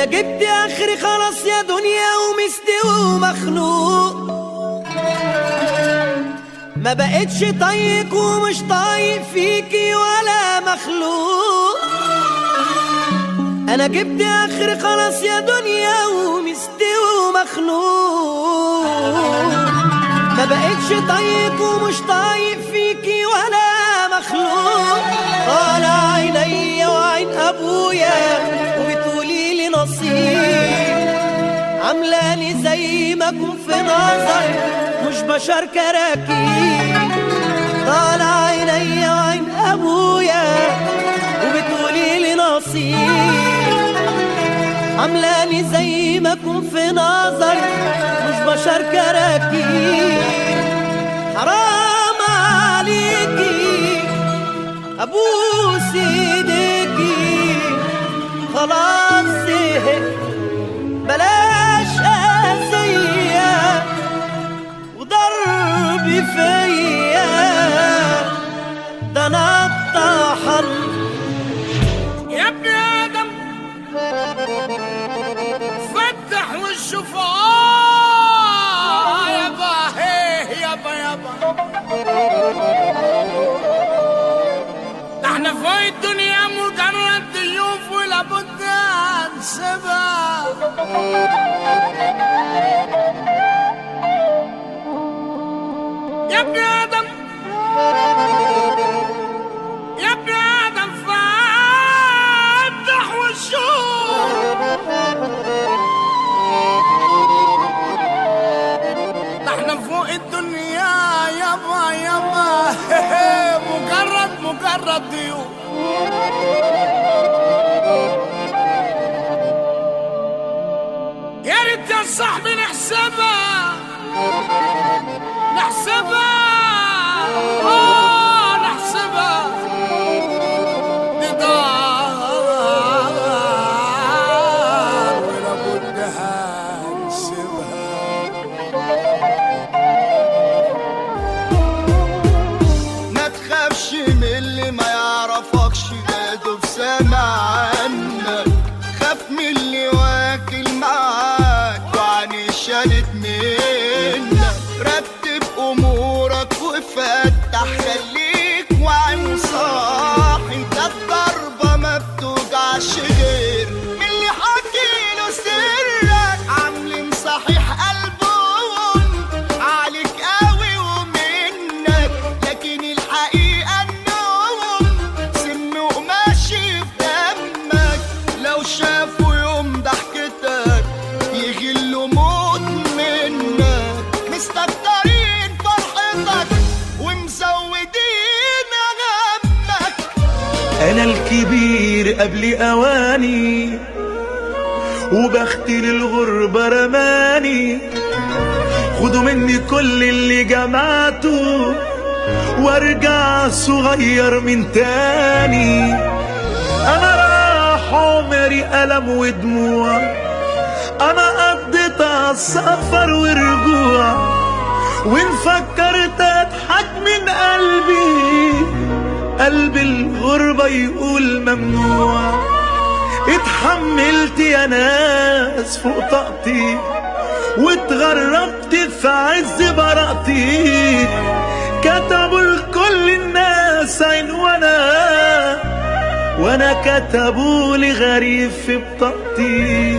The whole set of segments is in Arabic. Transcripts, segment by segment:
انا جبت اخري خلاص يا دنيا ومستوي ومخنوق، ما بقتش طايق ومش طايق فيكي ولا مخلوق. انا جبت اخري خلاص يا دنيا ومستوي ومخنوق، ما بقتش طايق ومش طايق فيكي ولا مخلوق. طالع عينيا وعين ابويا وبتقولي لي نصيب، عاملاني زي ما اكون في نظر مش بشر كراكيب. طالع عينيا وعين ابويا وبتقولي لي نصيب، عاملاني زي ما اكون في نظر مش بشر كراكيب. حرام عليكي ابوس ايديكي، خلاص زهقت بلاش اذية وضربي فيا، ده انا اتطحن يا ابن ادم. فتح وشوف يابا يابا يابا، ده احنا في الدنيا مجرد ضيوف ولابد هنسيبها. يا ابن ادم يا ابن ادم فتح وشوف، ده احنا فوق الدنيا يابا يابا مجرد ضيوف. يا ريت يا صاحبي نحسبها نحسبها نحسبها، ندار ولا بد هنسيبها. ما تخافش من اللي ما يعرفكش، ده دوب سامع عنك. خاف من اللي واكل معاك وعني شالت منك. رتب امورك وفتح، خليك واعي وصاحي. ده الضربة ما بتوجعش غير من اللي حكيله سرك. عاملين صحيح قلبهم عليك قوي ومنك، لكن الحقيقة انهم سم وماشي في دمك. لو شافوا يوم ضحكتك يغلوا موت منك، مستكترين فرحتك ومزودين غمك. انا الكبير قبل اواني وبختي للغربة رماني. خدوا مني كل اللي جمعته وارجع صغير من تاني. انا راح عمري ألم ودموع، انا قضيت عالسفر ورجوع. وان فكرت اضحك من قلبي الغربة يقول ممنوع. اتحملت يا ناس فوق طاقتي واتغربت في عز براءتي. كتبوا لكل الناس عين وانا كتبوا لي غريب في بطاقتي.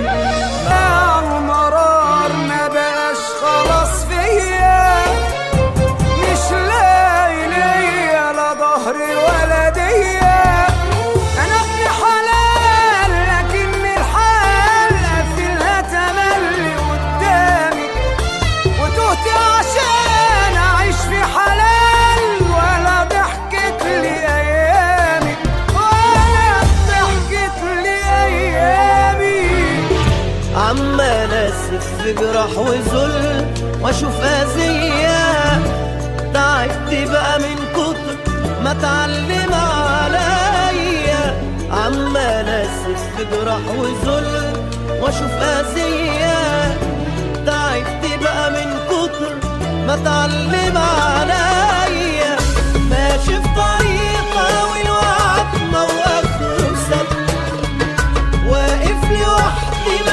المرار ما بقاش خلاص فيا، مش لاقي ليا لا ظهري ولا ديا. انا ابن حلال لكن الحال قافلها تملي قدامي، وتهت عشان اعيش في حلال ولا ضحكت لي ايامي، ولا ضحكت لي ايامي. عمال اسف في جراح وذل واشوف اذية. تعبت بقى من كتر ما اتعلم عليا. عمال اسف في جراح وذل واشوف اذية. تعبت بقى من كتر ما اتعلم عليا. ماشي في طريقة والوعد موقف وسد، واقف لوحدي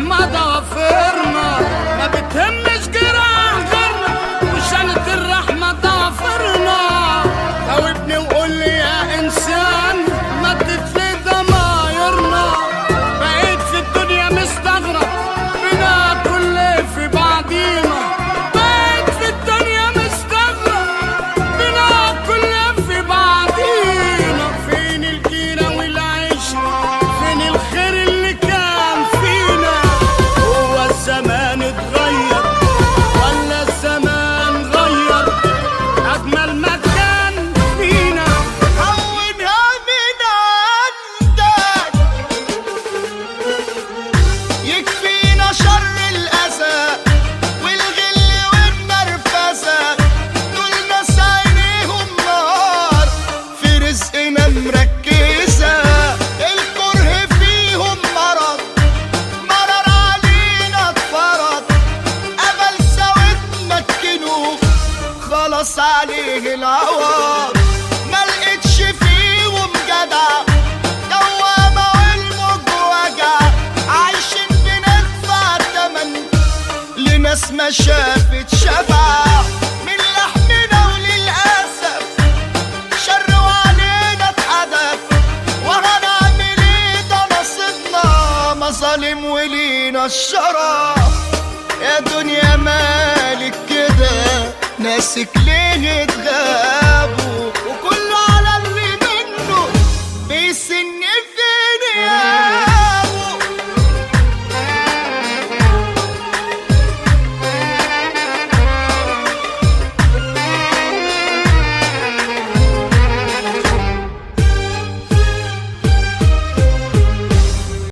الرحمة ضافرنا، ما بتهمش جراح غيرنا وشالت الرحمة ضافرنا. جاوبني وقول لي يا إنسان مدت لي ضمايرنا، بقيت في الدنيا مستغرب بناكل ليه في بعضينا، بقيت في الدنيا مستغرب بناكل ليه في بعضينا. فين الجيرة والعشرة، فين الخير اللي كان فينا؟ هو الزمان اتغير ولا الزمان غير أجمل ما كان فينا؟ هونها من عندك، يكفينا شر الأذى والغل والنرفزة، دول ناس عينيهم نار في رزقنا مركزة، الكره فيهم مرض مرر علينا اتفرض، أمل سواد مكنوه خلاص عليه العوض، ملقتش فيهم جدع دوامة والموج وجع، عايشين بندفع تمن لناس ما شافت شبع من لحمنا، وللأسف شر وعلينا اتحدف، وهنعمل ايه ده نصيبنا مظالم ولينا الشرف. يا دنيا مالك كده ناسك ليه اتغابوا،